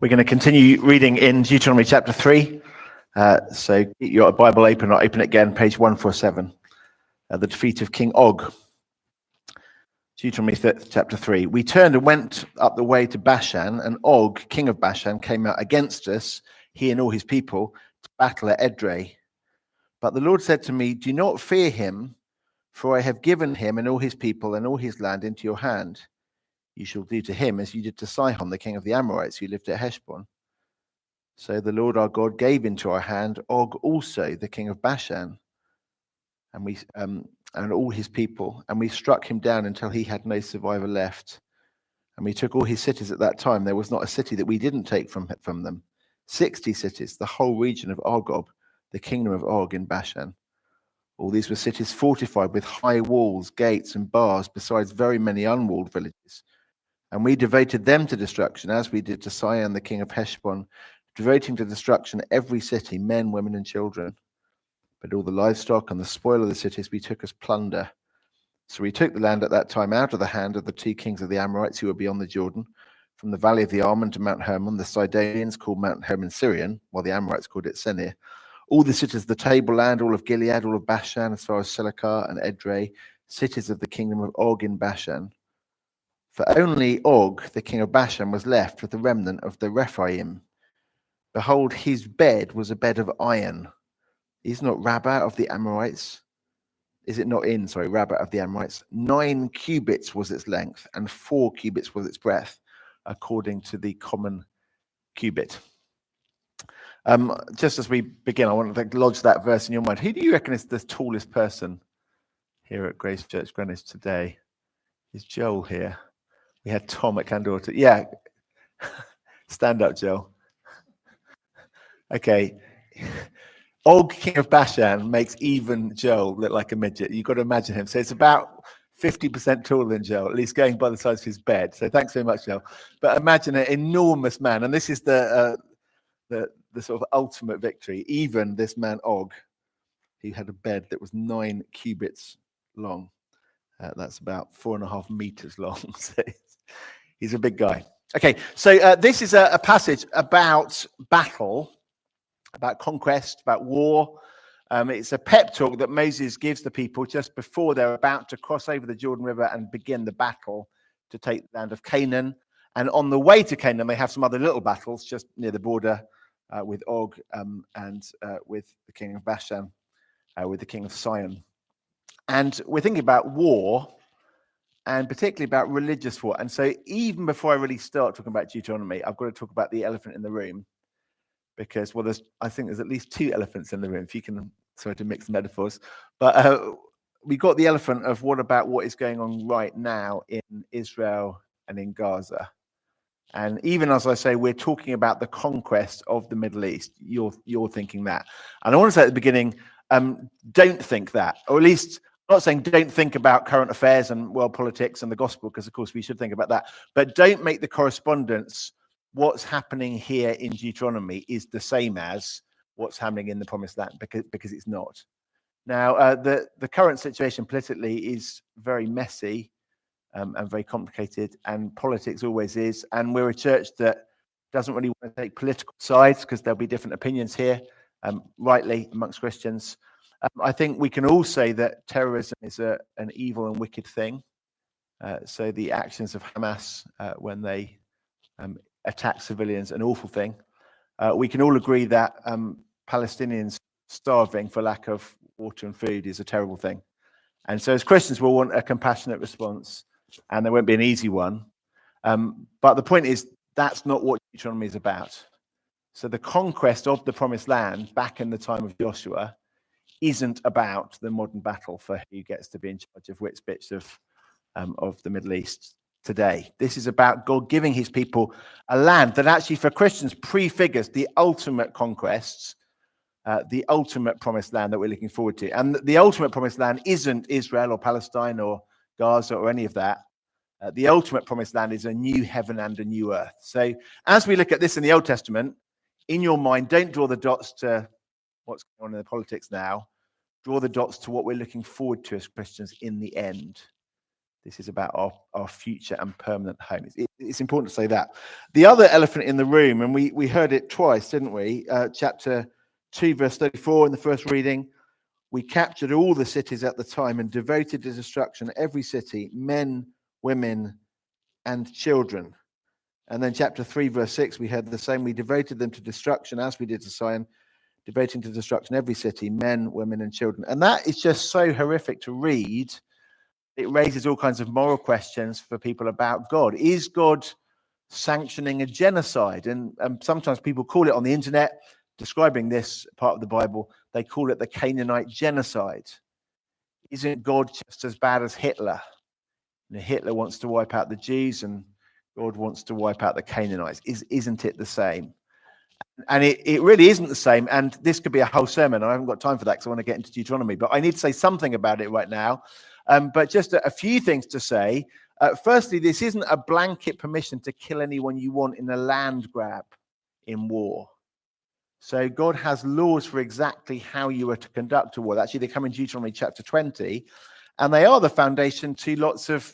We're going to continue reading in Deuteronomy chapter 3. So keep your Bible open or open it again, page 147. The defeat of King Og. Deuteronomy chapter 3. We turned and went up the way to Bashan, and Og, king of Bashan, came out against us, he and all his people, to battle at Edrei. But the Lord said to me, do not fear him, for I have given him and all his people and all his land into your hand. You shall do to him as you did to Sihon, the king of the Amorites, who lived at Heshbon. So the Lord our God gave into our hand Og also, the king of Bashan, and all his people, and we struck him down until he had no survivor left. And we took all his cities at that time. There was not a city that we didn't take from them. 60 cities, the whole region of Argob, the kingdom of Og in Bashan. All these were cities fortified with high walls, gates, and bars, besides very many unwalled villages. And we devoted them to destruction, as we did to Sihon, the king of Heshbon, devoting to destruction every city, men, women, and children. But all the livestock and the spoil of the cities we took as plunder. So we took the land at that time out of the hand of the two kings of the Amorites who were beyond the Jordan, from the valley of the Arnon to Mount Hermon. The Sidonians called Mount Hermon Syrian, while the Amorites called it Senir. All the cities of the tableland, all of Gilead, all of Bashan, as far as Selakah and Edrei, cities of the kingdom of Og in Bashan. For only Og, the king of Bashan, was left with the remnant of the Rephaim. Behold, his bed was a bed of iron. Is not Rabbah of the Amorites? Is it not in, Rabbah of the Amorites? 9 cubits was its length, and 4 cubits was its breadth, according to the common cubit. Just as we begin, I want to lodge that verse in your mind. Who do you reckon is the tallest person here at Grace Church Greenwich today? Is Joel here? We had Tom at Candorta. Yeah. Stand up, Joel. Okay. Og, king of Bashan, makes even Joel look like a midget. You've got to imagine him. So it's about 50% taller than Joel, at least going by the size of his bed. So thanks very much, Joel. But imagine an enormous man. And this is the sort of ultimate victory. Even this man, Og, he had a bed that was 9 cubits long. That's about 4.5 meters long. So he's a big guy. Okay, so this is a passage about battle, about conquest, about war. It's a pep talk that Moses gives the people just before they're about to cross over the Jordan River and begin the battle to take the land of Canaan. And on the way to Canaan, they have some other little battles just near the border with Og and with the king of Bashan, with the king of Sihon. And we're thinking about war, and particularly about religious war. And so even before I really start talking about Deuteronomy, I've got to talk about the elephant in the room. Because, well, I think there's at least 2 elephants in the room, if you can, sorry to mix metaphors. But we got the elephant of what is going on right now in Israel and in Gaza. And even as I say, we're talking about the conquest of the Middle East. You're thinking that. And I want to say at the beginning, don't think that, or at least I'm not saying don't think about current affairs and world politics and the gospel, because of course we should think about that. But don't make the correspondence. What's happening here in Deuteronomy is the same as what's happening in the Promised Land, because it's not. Now, the current situation politically is very messy and very complicated, and politics always is. And we're a church that doesn't really want to take political sides, because there'll be different opinions here, rightly, amongst Christians. I think we can all say that terrorism is an evil and wicked thing. So the actions of Hamas when they attack civilians, an awful thing. We can all agree that Palestinians starving for lack of water and food is a terrible thing. And so as Christians, we'll want a compassionate response, and there won't be an easy one. But the point is, that's not what Deuteronomy is about. So the conquest of the Promised Land back in the time of Joshua isn't about the modern battle for who gets to be in charge of which bits of the Middle East today. This is about God giving his people a land that actually for Christians prefigures the ultimate conquests, the ultimate promised land that we're looking forward to. And the ultimate promised land isn't Israel or Palestine or Gaza or any of that. The ultimate promised land is a new heaven and a new earth. So as we look at this in the Old Testament, in your mind, don't draw the dots to what's going on in the politics now. Draw the dots to what we're looking forward to as Christians in the end. This is about our future and permanent home. It's important to say that. The other elephant in the room, and we heard it twice, didn't we? Chapter 2, verse 34 in the first reading. We captured all the cities at the time and devoted to destruction every city, men, women, and children. And then chapter 3, verse 6, we heard the same. We devoted them to destruction as we did to Sion, devoting to destruction every city, men, women, and children. And that is just so horrific to read. It raises all kinds of moral questions for people about God. Is God sanctioning a genocide? And sometimes people call it on the internet, describing this part of the Bible, they call it the Canaanite genocide. Isn't God just as bad as Hitler? Hitler wants to wipe out the Jews and God wants to wipe out the Canaanites. Isn't it the same? And it really isn't the same. And this could be a whole sermon. I haven't got time for that because I want to get into Deuteronomy. But I need to say something about it right now. But just a few things to say. Firstly, this isn't a blanket permission to kill anyone you want in a land grab in war. So God has laws for exactly how you are to conduct a war. Actually, they come in Deuteronomy chapter 20. And they are the foundation to lots of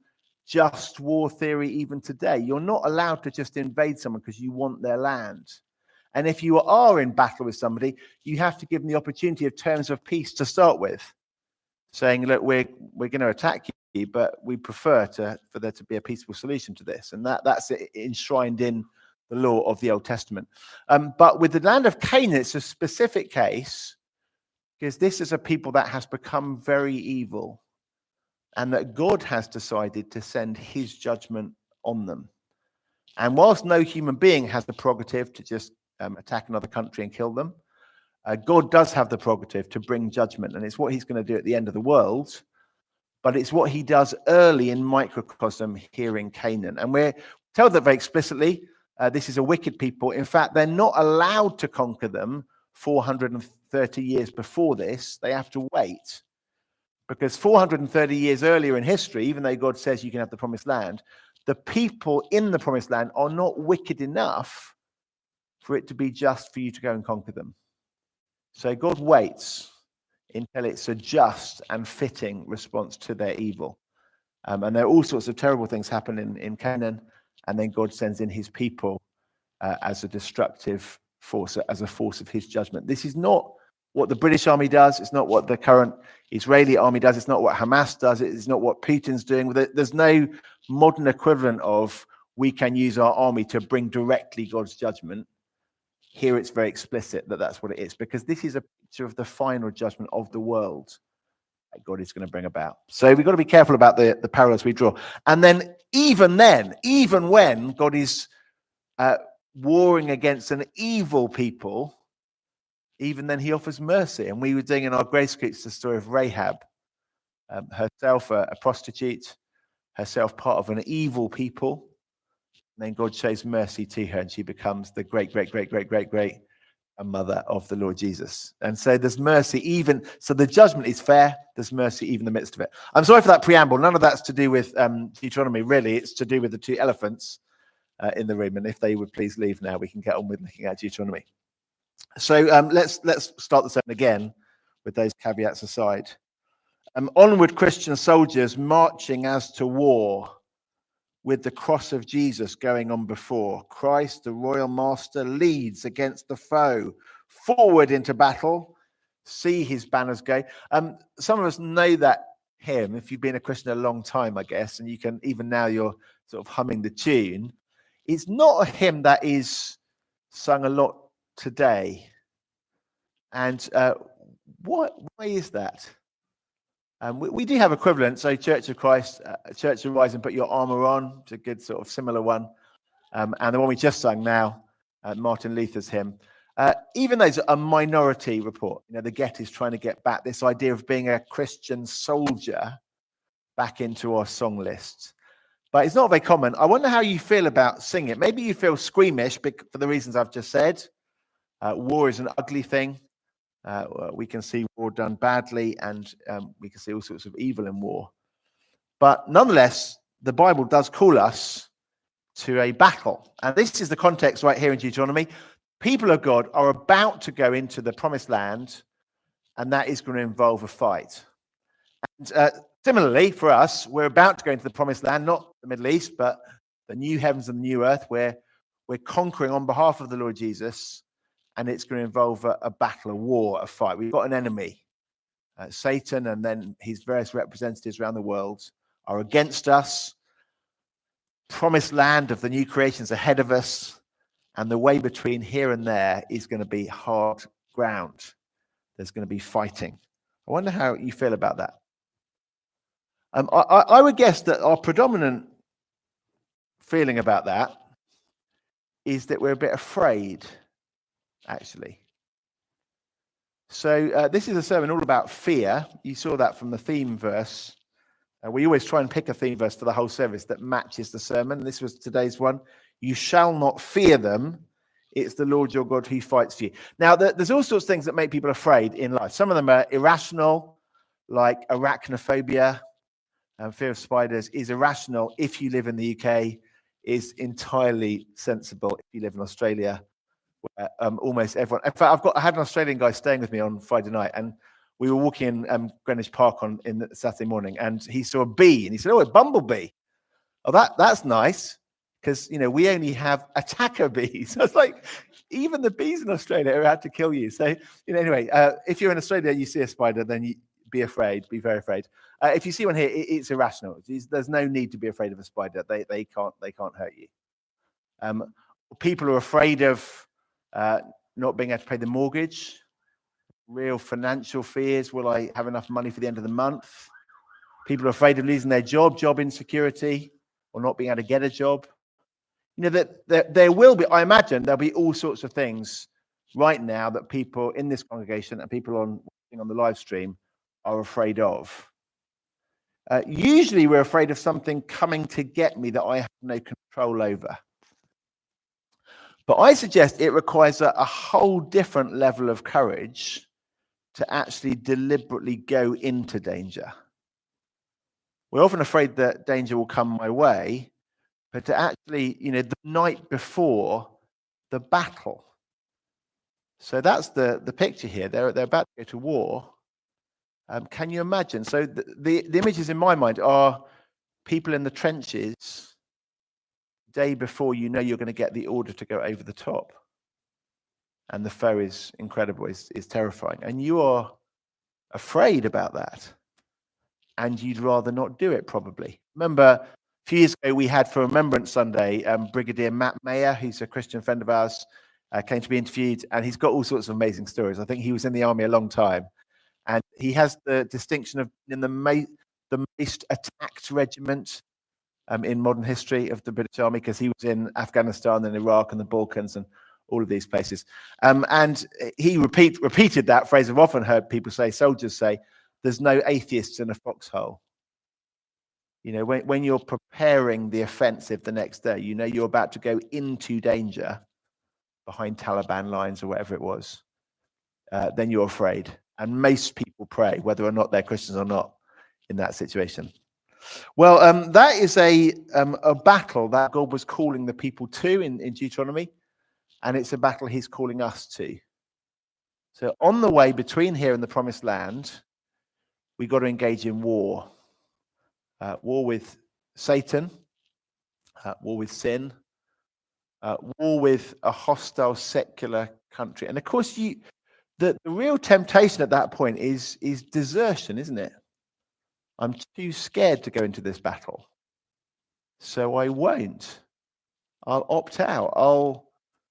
just war theory even today. You're not allowed to just invade someone because you want their land. And if you are in battle with somebody, you have to give them the opportunity of terms of peace to start with, saying, look, we're going to attack you, but we prefer for there to be a peaceful solution to this. And that's enshrined in the law of the Old Testament. But with the land of Canaan, it's a specific case because this is a people that has become very evil and that God has decided to send his judgment on them. And whilst no human being has the prerogative to just attack another country and kill them, God does have the prerogative to bring judgment. And it's what he's going to do at the end of the world. But it's what he does early in microcosm here in Canaan. And we're told that very explicitly. This is a wicked people. In fact, they're not allowed to conquer them 430 years before this. They have to wait. Because 430 years earlier in history, even though God says you can have the promised land, the people in the promised land are not wicked enough for it to be just for you to go and conquer them. So God waits until it's a just and fitting response to their evil. And there are all sorts of terrible things happen in Canaan, and then God sends in his people as a destructive force, as a force of his judgment. This is not what the British army does. It's not what the current Israeli army does. It's not what Hamas does. It's not what Putin's doing. There's no modern equivalent of we can use our army to bring directly God's judgment. Here it's very explicit that that's what it is, because this is a picture of the final judgment of the world that God is going to bring about. So we've got to be careful about the parallels we draw. And then, even when God is warring against an evil people, even then he offers mercy. And we were doing in our Grace Groups the story of Rahab, herself a prostitute, herself part of an evil people. And then God shows mercy to her and she becomes the great mother of the Lord Jesus. And so there's mercy so the judgment is fair. There's mercy even in the midst of it. I'm sorry for that preamble. None of that's to do with Deuteronomy, really. It's to do with the two elephants in the room. And if they would please leave now, we can get on with looking at Deuteronomy. So let's start the sermon again with those caveats aside. Onward, Christian soldiers marching as to war, with the cross of Jesus going on before. Christ, the royal master, leads against the foe. Forward into battle. See his banners go. Some of us know that hymn, if you've been a Christian a long time, I guess, and you can, even now you're sort of humming the tune. It's not a hymn that is sung a lot today. And why is that? We do have equivalents. So Church of Christ, Church Arise and Put Your Armour On. It's a good sort of similar one. And the one we just sung now, Martin Luther's hymn. Even though it's a minority report, the Get is trying to get back this idea of being a Christian soldier back into our song lists. But it's not very common. I wonder how you feel about singing it. Maybe you feel squeamish for the reasons I've just said. War is an ugly thing. We can see war done badly, and we can see all sorts of evil in war. But nonetheless, the Bible does call us to a battle. And this is the context right here in Deuteronomy. People of God are about to go into the promised land, and that is going to involve a fight. And Similarly, for us, we're about to go into the promised land, not the Middle East, but the new heavens and the new earth, where we're conquering on behalf of the Lord Jesus, and it's going to involve a battle, a war, a fight. We've got an enemy. Satan and then his various representatives around the world are against us. Promised land of the new creations ahead of us, and the way between here and there is going to be hard ground. There's going to be fighting. I wonder how you feel about that. I would guess that our predominant feeling about that is that we're a bit afraid, actually. So this is a sermon all about fear. You saw that from the theme verse. We always try and pick a theme verse for the whole service that matches the sermon. This was today's one. You shall not fear them. It's the Lord your God who fights for you. Now, there's all sorts of things that make people afraid in life. Some of them are irrational, like arachnophobia. Fear of spiders is irrational if you live in the UK, is entirely sensible if you live in Australia. Almost everyone. In fact, I had an Australian guy staying with me on Friday night, and we were walking in Greenwich Park in Saturday morning, and he saw a bee, and he said, "Oh, a bumblebee. Oh, that's nice, because we only have attacker bees." I was like, even the bees in Australia are out to kill you. So anyway, if you're in Australia, you see a spider, then be afraid. Be very afraid. If you see one here, it's irrational. There's no need to be afraid of a spider. They can't hurt you. People are afraid of not being able to pay the mortgage. Real financial fears. Will I have enough money for the end of the month? People are afraid of losing their job insecurity, or not being able to get a job. That there will be, I imagine, there'll be all sorts of things right now that people in this congregation and people on the live stream are afraid of. Usually we're afraid of something coming to get me that I have no control over. But I suggest it requires a whole different level of courage to actually deliberately go into danger. We're often afraid that danger will come my way, but to actually, the night before the battle. So that's the picture here. They're about to go to war. Can you imagine? So the images in my mind are people in the trenches day before you're going to get the order to go over the top. And the foe is incredible, is terrifying. And you are afraid about that. And you'd rather not do it, probably. Remember, a few years ago, we had for Remembrance Sunday, Brigadier Matt Mayer, who's a Christian friend of ours, came to be interviewed. And he's got all sorts of amazing stories. I think he was in the army a long time. And he has the distinction of in the most attacked regiment in modern history of the British Army, because he was in Afghanistan and Iraq and the Balkans and all of these places. And he repeated that phrase I've often heard people say, soldiers say, there's no atheists in a foxhole. When you're preparing the offensive the next day, you're about to go into danger behind Taliban lines or whatever it was, then you're afraid. And most people pray, whether or not they're Christians or not, in that situation. Well, that is a battle that God was calling the people to in Deuteronomy, and it's a battle he's calling us to. So on the way between here and the promised land, we've got to engage in war. War with Satan, war with sin, war with a hostile secular country. And of course, the real temptation at that point is desertion, isn't it? I'm too scared to go into this battle, so I won't. I'll opt out.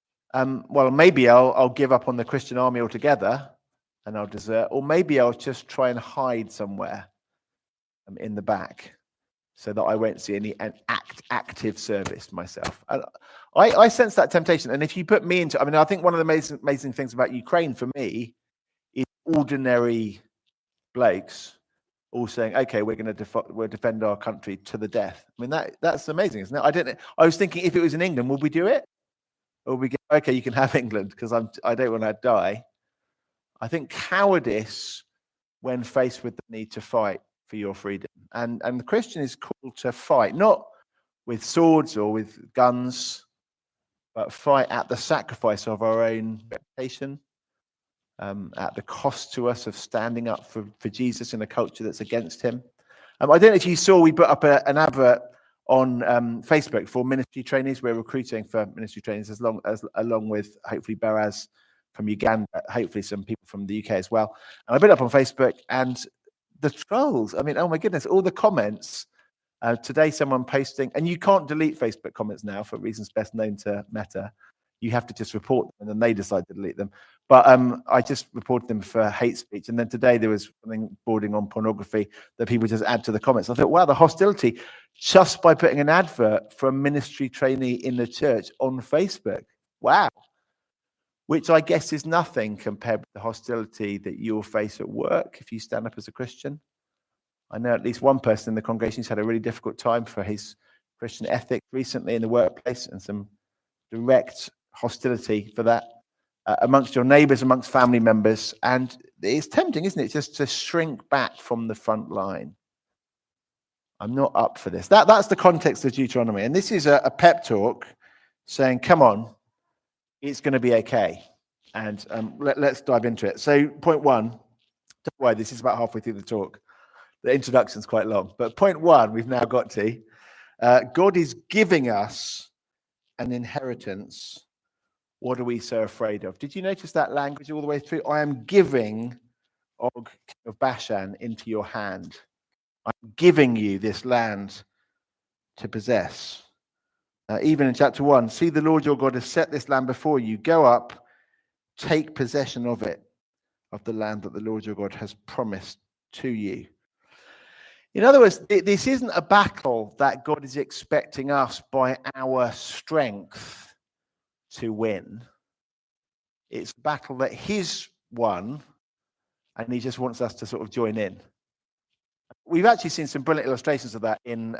Maybe I'll give up on the Christian army altogether, and I'll desert, or maybe I'll just try and hide somewhere in the back, so that I won't see any active service myself. I sense that temptation, and if you put me into, I think one of the amazing things about Ukraine for me is ordinary blokes all saying, "Okay, we'll defend our country to the death." That's amazing, isn't it? I was thinking, if it was in England, would we do it, or would we go, "Okay, you can have England because I don't want to die." I think cowardice when faced with the need to fight for your freedom, and the Christian is called to fight, not with swords or with guns, but fight at the sacrifice of our own reputation, at the cost to us of standing up for Jesus in a culture that's against him. I don't know if you saw, we put up an advert on Facebook for ministry trainees. We're recruiting for ministry trainees along with hopefully Boaz from Uganda, hopefully some people from the UK as well. And I put it up on Facebook, and the trolls, I mean, oh my goodness, all the comments. Today, someone posting, and you can't delete Facebook comments now for reasons best known to Meta. You have to just report them, and then they decide to delete them. But I just reported them for hate speech. And then today there was something bordering on pornography that people just add to the comments. I thought, wow, the hostility just by putting an advert for a ministry trainee in the church on Facebook. Wow. Which I guess is nothing compared with the hostility that you'll face at work if you stand up as a Christian. I know at least one person in the congregation who's had a really difficult time for his Christian ethic recently in the workplace, and some direct hostility for that amongst your neighbours, amongst family members. And it's tempting, isn't it, just to shrink back from the front line. I'm not up for this. That's the context of Deuteronomy. And this is a pep talk saying, come on, it's going to be okay. And let's dive into it. So point one, don't worry, this is about halfway through the talk. The introduction's quite long. But point one, we've now got to. God is giving us an inheritance. What are we so afraid of? Did you notice that language all the way through? I am giving Og of Bashan into your hand. I'm giving you this land to possess. Even in chapter 1, see, the Lord your God has set this land before you. Go up, take possession of it, of the land that the Lord your God has promised to you. In other words, this isn't a battle that God is expecting us by our strength to win. It's a battle that he's won, and he just wants us to sort of join in. We've actually seen some brilliant illustrations of that in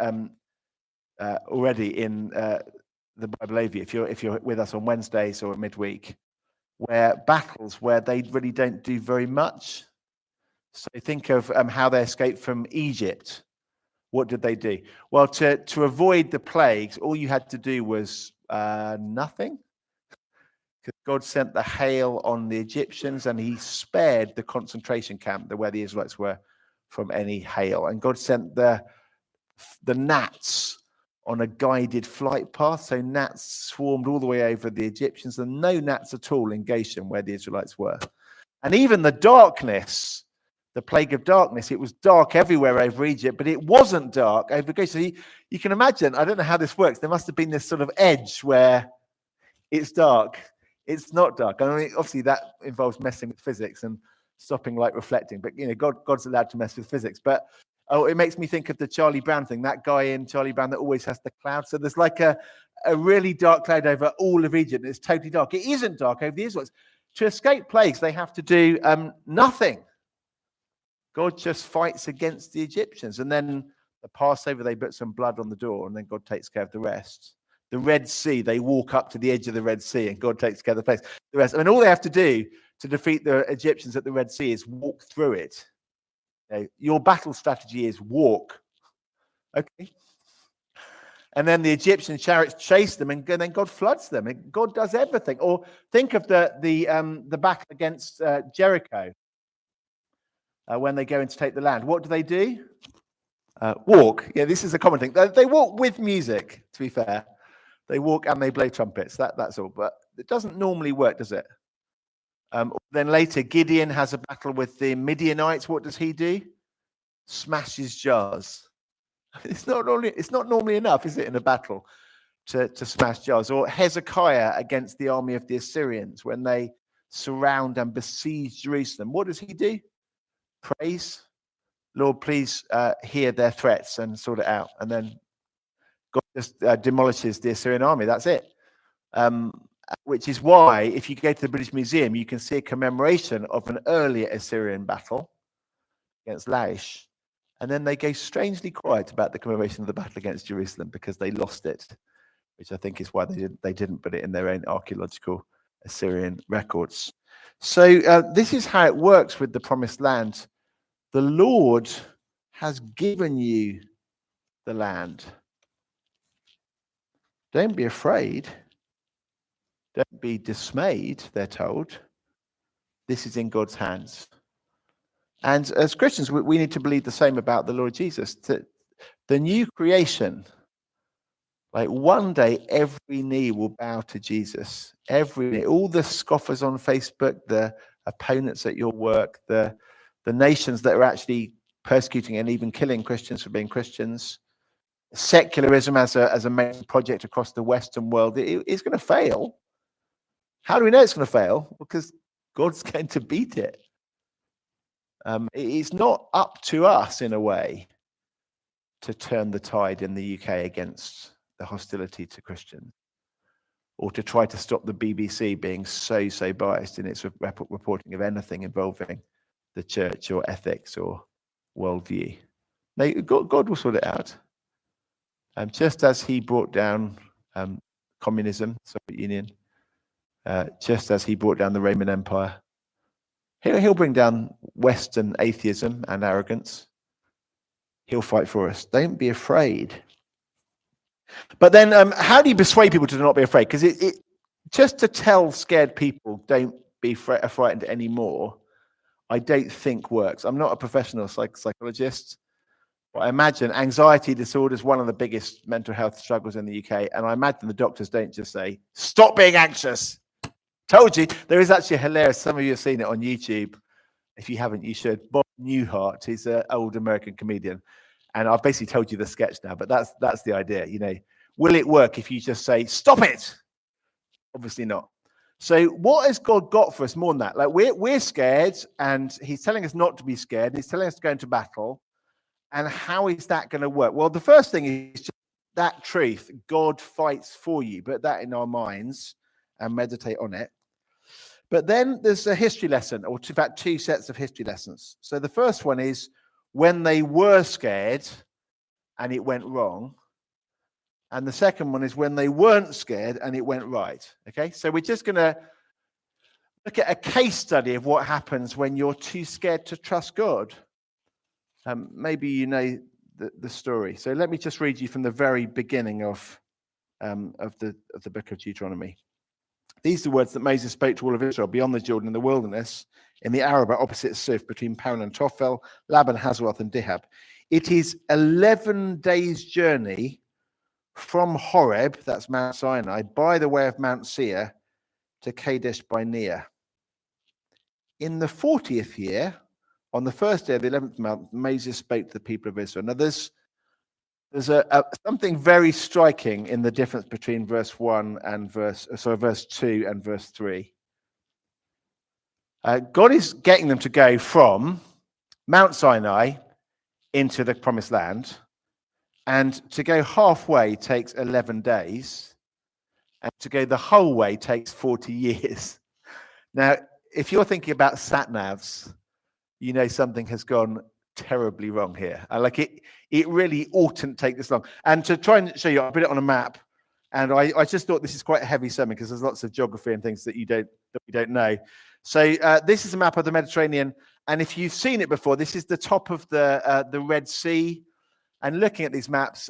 already in the Bible Overview. If you're with us on Wednesdays or midweek, where battles where they really don't do very much. So think of how they escaped from Egypt. What did they do? Well, to avoid the plagues, all you had to do was nothing. Because God sent the hail on the Egyptians, and he spared the concentration camp where the Israelites were from any hail. And God sent the gnats on a guided flight path. So gnats swarmed all the way over the Egyptians, and no gnats at all in Goshen where the Israelites were. And even the darkness, the plague of darkness, it was dark everywhere over Egypt, but it wasn't dark over Goshen. So you can imagine, I don't know how this works. There must have been this sort of edge where it's dark. It's not dark. I mean, obviously that involves messing with physics and stopping light reflecting, but you know, God's allowed to mess with physics. But it makes me think of the Charlie Brown thing, that guy in Charlie Brown that always has the cloud. So there's like a really dark cloud over all of Egypt, and it's totally dark. It isn't dark over the Israelites. To escape plagues, they have to do nothing. God just fights against the Egyptians. And then the Passover, they put some blood on the door, and then God takes care of the rest. The Red Sea, they walk up to the edge of the Red Sea, and God takes care of the rest. I mean, all they have to do to defeat the Egyptians at the Red Sea is walk through it. Okay? Your battle strategy is walk. Okay? And then the Egyptian chariots chase them, and then God floods them. And God does everything. Or think of the battle against Jericho when they go in to take the land. What do? Walk. Yeah, this is a common thing. They walk with music, to be fair. They walk and they blow trumpets. That's all. But it doesn't normally work, does it? Then later, Gideon has a battle with the Midianites. What does he do? Smashes jars. It's not normally enough, is it, in a battle to smash jars? Or Hezekiah against the army of the Assyrians when they surround and besiege Jerusalem. What does he do? Praise. Lord, please hear their threats and sort it out. And then God just demolishes the Assyrian army. That's it. Which is why, if you go to the British Museum, you can see a commemoration of an earlier Assyrian battle against Laish. And then they go strangely quiet about the commemoration of the battle against Jerusalem because they lost it, which I think is why they didn't put it in their own archaeological Assyrian records. So this is how it works with the promised land. The Lord has given you the land. Don't be afraid. Don't be dismayed, they're told. This is in God's hands. And as Christians, we need to believe the same about the Lord Jesus. The new creation, like one day, every knee will bow to Jesus. Every knee, all the scoffers on Facebook, the opponents at your work, the nations that are actually persecuting and even killing Christians for being Christians, secularism as a main project across the Western world, it's going to fail. How do we know it's going to fail? Because God's going to beat it. It's not up to us, in a way, to turn the tide in the UK against the hostility to Christians, or to try to stop the BBC being so biased in its reporting of anything involving the church or ethics or worldview. No, God will sort it out. Just as he brought down communism, Soviet Union, just as he brought down the Roman Empire, he'll bring down Western atheism and arrogance. He'll fight for us. Don't be afraid. But then how do you persuade people to not be afraid? Because it just to tell scared people don't be frightened anymore, I don't think works. I'm not a professional psychologist, but I imagine anxiety disorder is one of the biggest mental health struggles in the UK. And I imagine the doctors don't just say, stop being anxious. Told you. There is actually a hilarious, some of you have seen it on YouTube. If you haven't, you should. Bob Newhart, he's an old American comedian. And I've basically told you the sketch now, but that's the idea. You know, will it work if you just say, stop it? Obviously not. So what has God got for us more than that? Like we're scared, and he's telling us not to be scared. He's telling us to go into battle. And how is that going to work? Well, the first thing is just that truth. God fights for you. Put that in our minds and meditate on it. But then there's a history lesson, or in fact, two sets of history lessons. So the first one is when they were scared and it went wrong. And the second one is when they weren't scared and it went right. Okay, so we're just going to look at a case study of what happens when you're too scared to trust God. Maybe you know the story. So let me just read you from the very beginning of the book of Deuteronomy. These are the words that Moses spoke to all of Israel beyond the Jordan in the wilderness, in the Arabah opposite Suf, between Paran and Tophel, Laban, Hazeroth, and Dihab. It is 11 days' journey from Horeb, that's Mount Sinai, by the way of Mount Seir, to Kadesh Barnea. In the 40th year, on the first day of the 11th month, Moses spoke to the people of Israel. Now, there's something very striking in the difference between verse 1 and verse 2 and verse 3. God is getting them to go from Mount Sinai into the promised land, and to go halfway takes 11 days, and to go the whole way takes 40 years. Now, if you're thinking about sat-navs, you know something has gone terribly wrong here. It really oughtn't take this long. And to try and show you, I put it on a map, and I just thought this is quite a heavy sermon because there's lots of geography and things that we don't know. So this is a map of the Mediterranean, and if you've seen it before, this is the top of the Red Sea. And looking at these maps,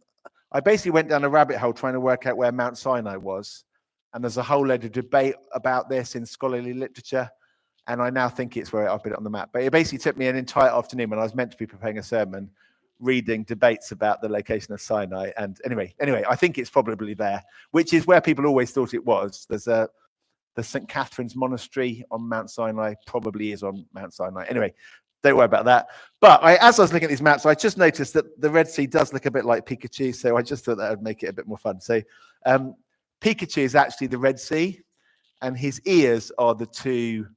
I basically went down a rabbit hole trying to work out where Mount Sinai was, and there's a whole load of debate about this in scholarly literature. And I now think it's where I put it on the map. But it basically took me an entire afternoon when I was meant to be preparing a sermon, reading debates about the location of Sinai. And anyway, I think it's probably there, which is where people always thought it was. There's the St. Catherine's Monastery on Mount Sinai, probably is on Mount Sinai. Anyway, don't worry about that. But as I was looking at these maps, I just noticed that the Red Sea does look a bit like Pikachu. So I just thought that would make it a bit more fun. So Pikachu is actually the Red Sea, and his ears are the two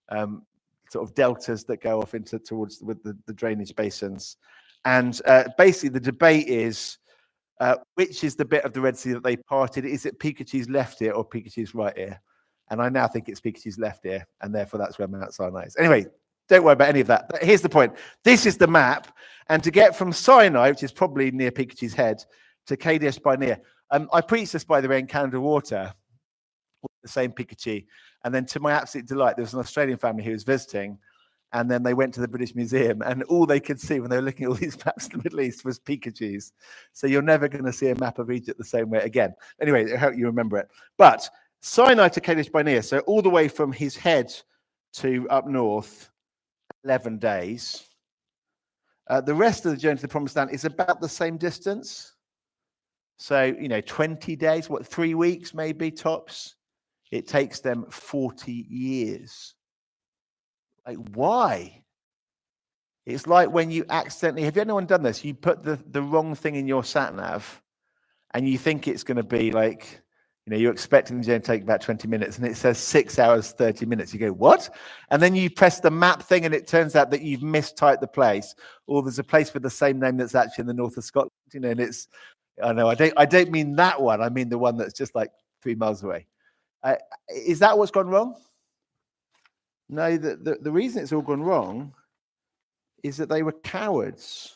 sort of deltas that go off towards the drainage basins. And basically the debate is which is the bit of the Red Sea that they parted. Is it Pikachu's left ear or Pikachu's right ear? And I now think it's Pikachu's left ear, and therefore that's where Mount Sinai is. Anyway, don't worry about any of that. Here's the point. This is the map, and to get from Sinai, which is probably near Pikachu's head, to Kadesh Barnea. I preached this, by the way, in Canada Water, with the same Pikachu. And then to my absolute delight, there was an Australian family who was visiting, and then they went to the British Museum, and all they could see when they were looking at all these maps of the Middle East was Pikachus. So you're never going to see a map of Egypt the same way again. Anyway, I hope you remember it. But Sinai to Kadesh Barnea, so all the way from his head to up north, 11 days. The rest of the journey to the promised land is about the same distance. So, 20 days, 3 weeks maybe tops. It takes them 40 years. Like, why? It's like when you accidentally, have anyone done this? You put the wrong thing in your sat nav and you think it's going to be like, you're expecting the journey to take about 20 minutes and it says 6 hours, 30 minutes. You go, what? And then you press the map thing and it turns out that you've mistyped the place, or there's a place with the same name that's actually in the north of Scotland, and it's, I know, I don't mean that one. I mean the one that's just like 3 miles away. Is that what's gone wrong? No, the reason it's all gone wrong is that they were cowards.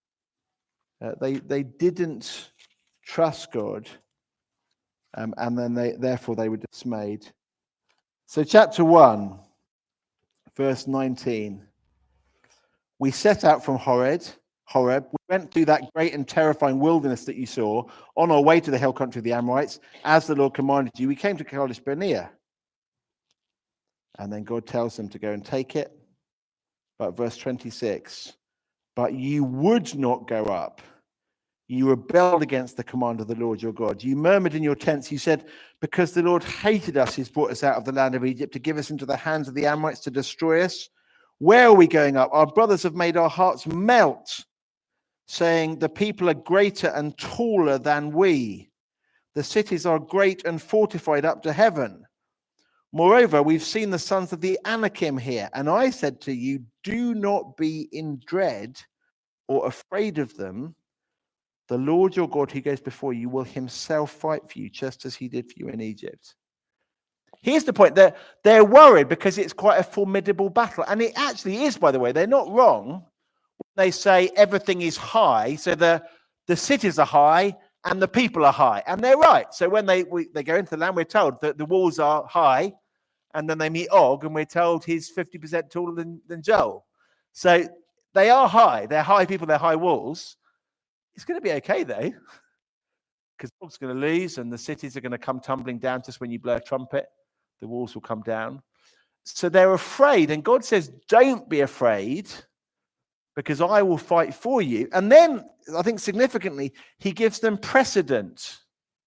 They didn't trust God. And then therefore they were dismayed. So chapter 1, verse 19. We set out from Horeb. We went through that great and terrifying wilderness that you saw on our way to the hill country of the Amorites. As the Lord commanded you, we came to Kadesh Barnea. And then God tells them to go and take it. But verse 26, but you would not go up. You rebelled against the command of the Lord your God. You murmured in your tents. You said, because the Lord hated us, he's brought us out of the land of Egypt to give us into the hands of the Amorites to destroy us. Where are we going up? Our brothers have made our hearts melt, saying, the people are greater and taller than we. The cities are great and fortified up to heaven. Moreover, we've seen the sons of the Anakim here. And I said to you, do not be in dread or afraid of them. The Lord your God who goes before you will himself fight for you, just as he did for you in Egypt. Here's the point. They're worried because it's quite a formidable battle. And it actually is, by the way. They're not wrong when they say everything is high. So the cities are high and the people are high. And they're right. So when they go into the land, we're told that the walls are high. And then they meet Og, and we're told he's 50% taller than Joel. So they are high. They're high people. They're high walls. It's going to be okay, though, because Og's going to lose and the cities are going to come tumbling down just when you blow a trumpet. The walls will come down. So they're afraid. And God says, don't be afraid, because I will fight for you. And then, I think significantly, he gives them precedent.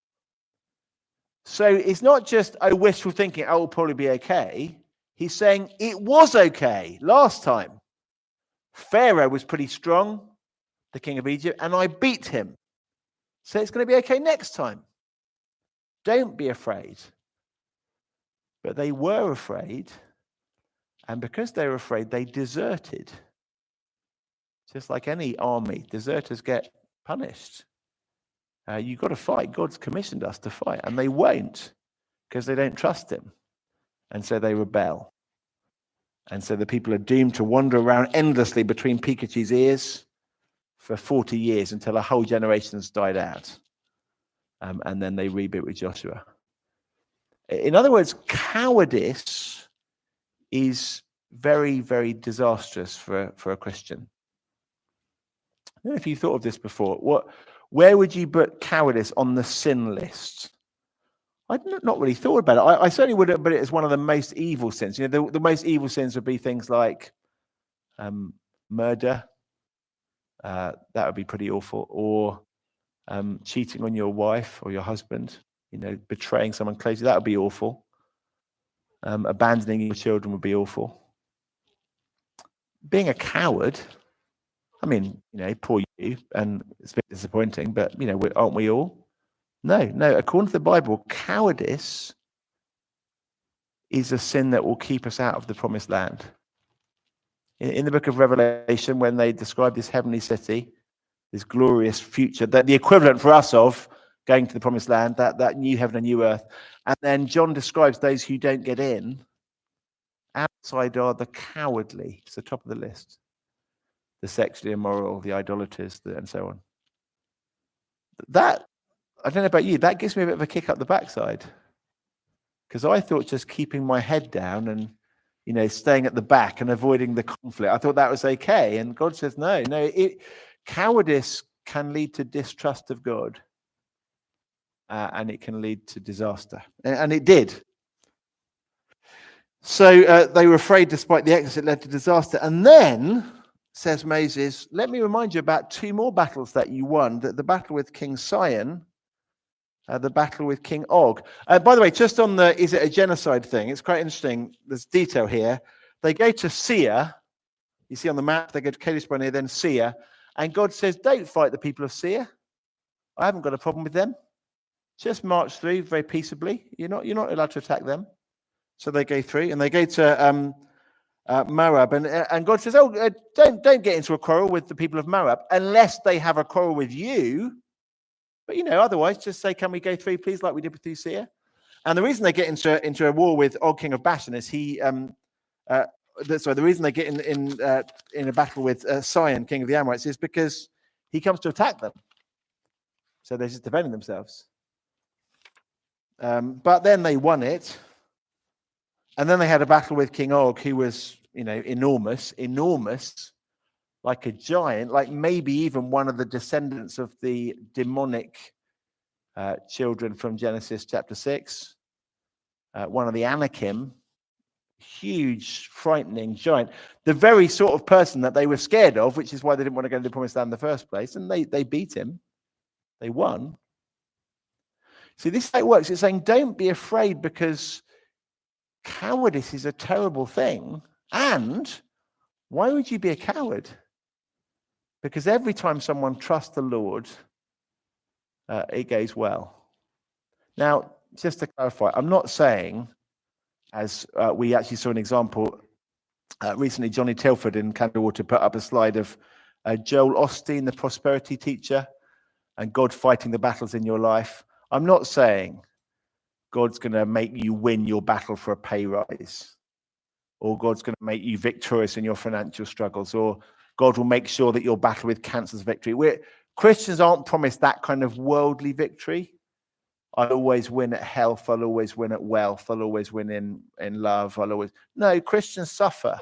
So it's not just wishful thinking, it'll probably be okay. He's saying it was okay last time. Pharaoh was pretty strong, the king of Egypt, and I beat him. So it's going to be okay next time. Don't be afraid. But they were afraid, and because they were afraid, they deserted. Just like any army, deserters get punished. You've got to fight. God's commissioned us to fight, and they won't because they don't trust him. And so they rebel. And so the people are doomed to wander around endlessly between Pikachu's ears for 40 years until a whole generation has died out. And then they rebuild with Joshua. In other words, cowardice is very, very disastrous for a Christian. I don't know if you thought of this before. Where would you put cowardice on the sin list? I'd not really thought about it. I certainly wouldn't put it as one of the most evil sins. The most evil sins would be things like murder. That would be pretty awful. Or cheating on your wife or your husband. Betraying someone close. That would be awful. Abandoning your children would be awful. Being a coward. I mean, poor you, and it's a bit disappointing, but, aren't we all? No. According to the Bible, cowardice is a sin that will keep us out of the promised land. In the book of Revelation, when they describe this heavenly city, this glorious future, that the equivalent for us of going to the promised land, that new heaven and new earth, and then John describes those who don't get in. Outside are the cowardly. It's the top of the list. The sexually immoral, the idolaters, and so on. That, I don't know about you, that gives me a bit of a kick up the backside. Because I thought just keeping my head down and, staying at the back and avoiding the conflict, I thought that was okay. And God says, no, cowardice can lead to distrust of God. And it can lead to disaster. And it did. So they were afraid despite the exit led to disaster. And then, says Moses, let me remind you about two more battles that you won. The battle with King Sihon, the battle with King Og. By the way, just on the is it a genocide thing, it's quite interesting. There's detail here. They go to Seir. You see on the map, they go to Kadesh Barnea, then Seir. And God says, don't fight the people of Seir. I haven't got a problem with them. Just march through very peaceably. You're not allowed to attack them. So they go through, and they go to Moab, and God says, don't get into a quarrel with the people of Moab unless they have a quarrel with you. But otherwise, just say, can we go through, please, like we did with Seir? And the reason they get into a war with Og, king of Bashan, is the reason they get in a battle with Sihon, king of the Amorites, is because he comes to attack them. So they're just defending themselves. But then they won it. And then they had a battle with King Og, who was, enormous, like a giant, like maybe even one of the descendants of the demonic children from Genesis chapter 6. One of the Anakim, huge, frightening giant. The very sort of person that they were scared of, which is why they didn't want to go to the Promised Land in the first place. And they beat him. They won. See, this is how it works. It's saying, don't be afraid, because cowardice is a terrible thing. And why would you be a coward? Because every time someone trusts the Lord, it goes well. Now, just to clarify, I'm not saying, as we actually saw an example recently, Johnny Tilford in Canada Water put up a slide of Joel Osteen, the prosperity teacher, and God fighting the battles in your life. I'm not saying God's going to make you win your battle for a pay rise, or God's going to make you victorious in your financial struggles, or God will make sure that your battle with cancer is victory. Christians aren't promised that kind of worldly victory. I'll always win at health. I'll always win at wealth. I'll always win in love. No, Christians suffer.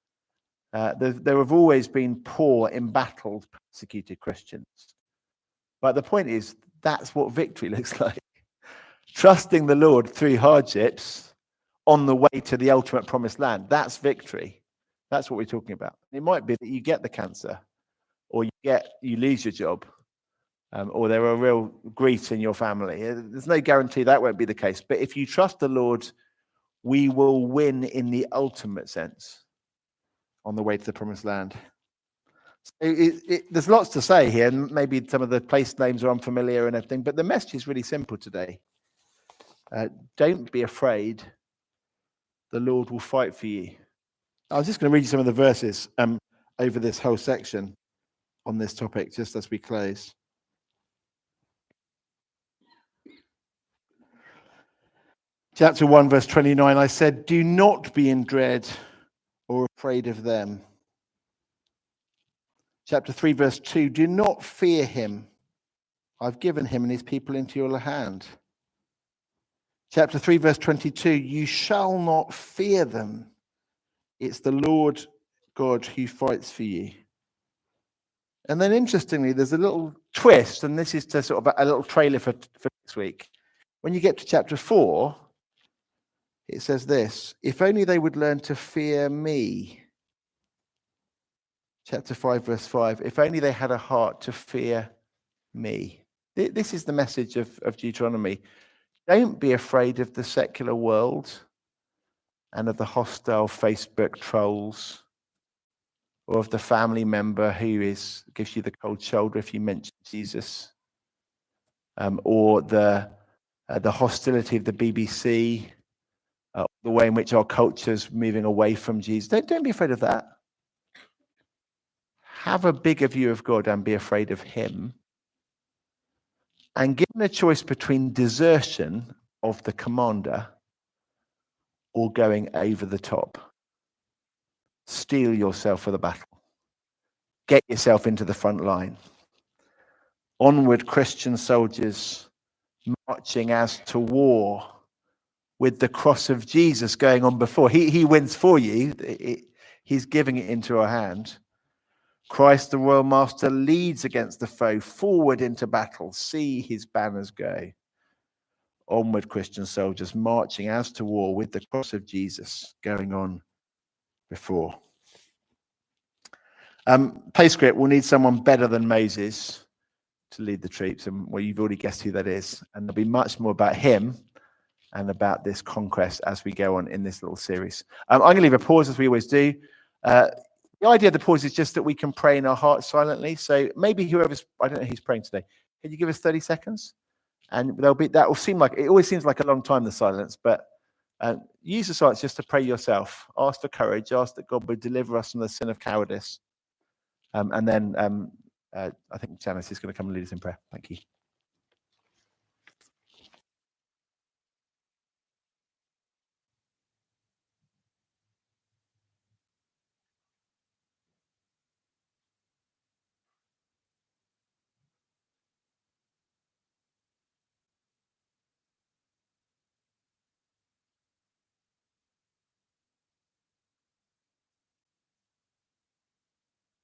There have always been poor, embattled, persecuted Christians. But the point is, that's what victory looks like. Trusting the Lord through hardships on the way to the ultimate promised land. That's victory. That's what we're talking about. It might be that you get the cancer, or you lose your job, or there are real griefs in your family. There's no guarantee that won't be the case. But if you trust the Lord, we will win in the ultimate sense on the way to the promised land. So there's lots to say here, and maybe some of the place names are unfamiliar and everything, but the message is really simple today. Don't be afraid. The Lord will fight for you. I was just going to read you some of the verses over this whole section on this topic, just as we close. Chapter 1, verse 29, I said, do not be in dread or afraid of them. Chapter 3, verse 2, do not fear him. I've given him and his people into your hand. Chapter 3, verse 22, you shall not fear them. It's the Lord God who fights for you. And then interestingly, there's a little twist, and this is to sort of a little trailer for next week. When you get to chapter 4, it says this, if only they would learn to fear me. Chapter 5, verse 5, if only they had a heart to fear me. This is the message of Deuteronomy. Don't be afraid of the secular world and of the hostile Facebook trolls, or of the family member who gives you the cold shoulder if you mention Jesus, or the hostility of the BBC, the way in which our culture is moving away from Jesus. Don't be afraid of that. Have a bigger view of God and be afraid of him. And given a choice between desertion of the commander or going over the top, steel yourself for the battle. Get yourself into the front line. Onward, Christian soldiers, marching as to war with the cross of Jesus going on before. He wins for you. He's giving it into our hand. Christ, the royal master, leads against the foe, forward into battle. See his banners go. Onward, Christian soldiers, marching as to war with the cross of Jesus going on before. Postscript, we'll need someone better than Moses to lead the troops, and well, you've already guessed who that is. And there'll be much more about him and about this conquest as we go on in this little series. I'm going to leave a pause, as we always do. The idea of the pause is just that we can pray in our hearts silently. So maybe whoever's, I don't know who's praying today, can you give us 30 seconds? And that will seem like, it always seems like a long time, the silence, but use the silence just to pray yourself. Ask for courage, ask that God would deliver us from the sin of cowardice. And then I think Janice is going to come and lead us in prayer. Thank you.